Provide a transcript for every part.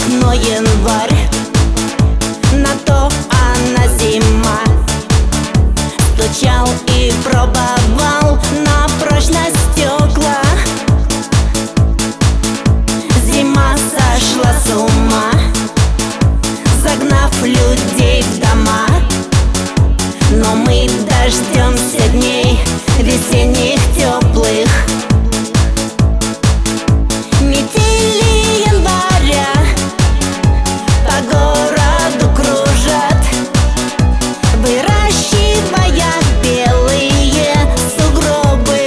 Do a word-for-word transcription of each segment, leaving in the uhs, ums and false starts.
но январь, на то она зима. Стучал и пробовал на прочность стекла. Зима сошла с ума, загнав людей в дома. Но мы дождемся дней весенних теплых. Метели января по городу кружат, выращивая белые сугробы.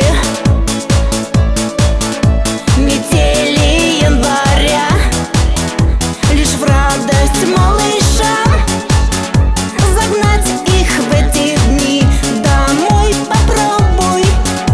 Метели января лишь в радость малышам, загнать их в эти дни домой попробуй.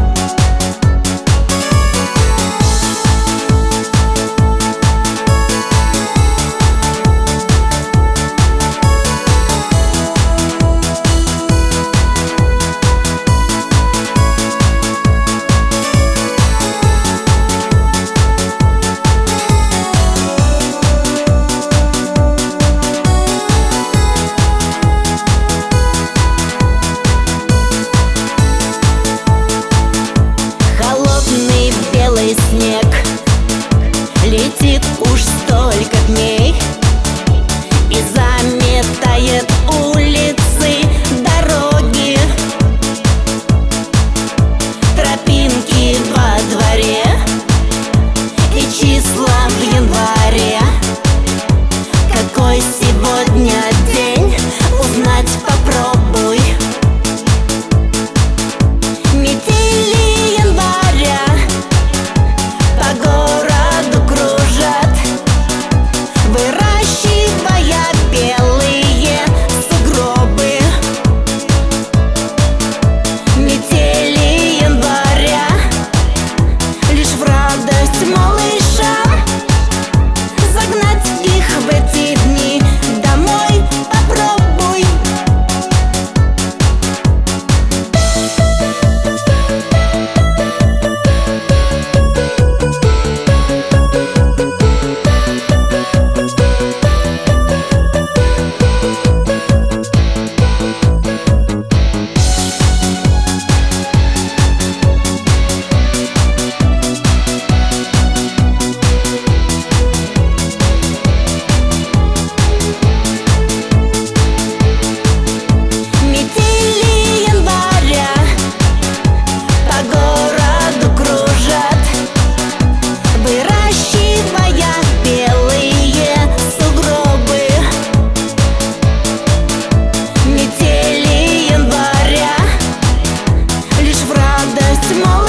Белый снег летит уж столько дней и заметает улицы, дороги, тропинки во дворе и числа в январе. Какой сегодня день, узнать попробуй. Метели января по городу кружат, выращивая белые сугробы. Метели января лишь в радость малышам, загнать их в эти дни домой попробуй. Молодость.